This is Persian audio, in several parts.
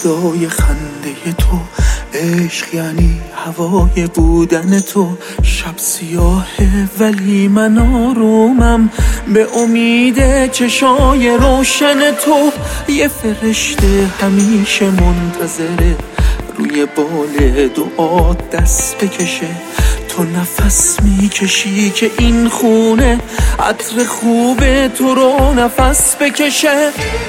صدای خنده تو، عشق یعنی هوای بودن تو. شب سیاهه ولی من آرومم به امید چشای روشن تو. یه فرشته همیشه منتظره روی بال دعا دست بکشه. تو نفس میکشی که این خونه عطر خوب تو رو نفس بکشه.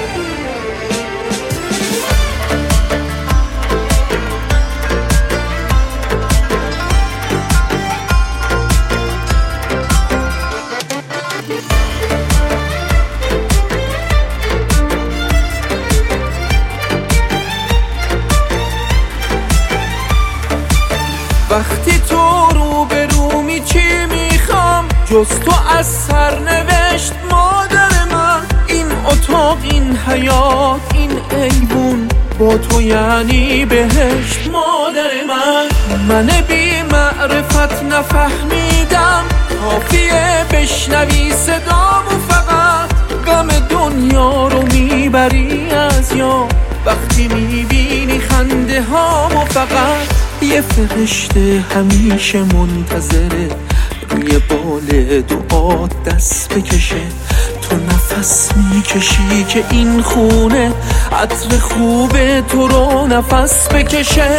وقتی تو رو به رومی چی میخوام جز تو از سرنوشت مادر من. این اتاق، این حیات، این ایوون با تو یعنی بهشت مادر من بی معرفت نفهمیدم کافیه بشنوی صدامو فقط. غم دنیا رو میبری از یاد وقتی میبینی خنده هامو فقط. یه فرشته همیشه منتظره روی بال دعا دست بکشه. تو نفس میکشی که این خونه عطر خوب تو رو نفس بکشه.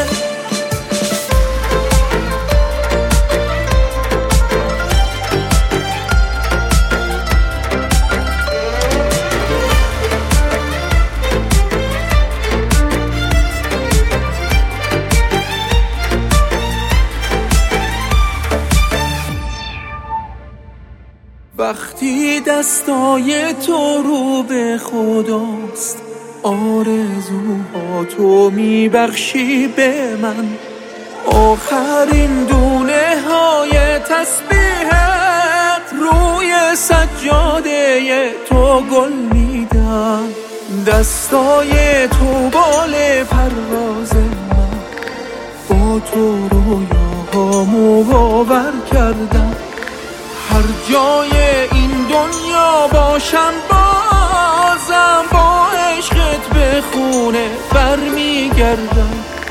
وقتی دستای تو رو به خداست آرزوها تو میبخشی به من. آخرین دونه های تسبیحت روی سجاده تو گل میدن. دستای تو بال پرواز من با تو رویاهامو باور کردم. هر جای این دنیا باشم بازم با عشقت به خونه برمیگردم.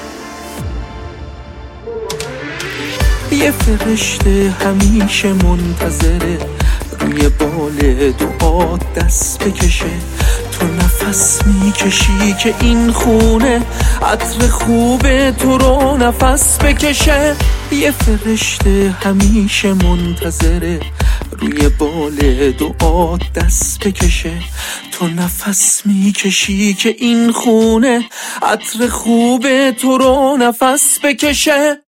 یه فرشته همیشه منتظره روی بال دعا دست بکشه. تو نفس میکشی که این خونه عطر خوب تو رو نفس بکشه. یه فرشته همیشه منتظره روی بال دعا دست بکشه. تو نفس میکشی که این خونه عطر خوب تو رو نفس بکشه.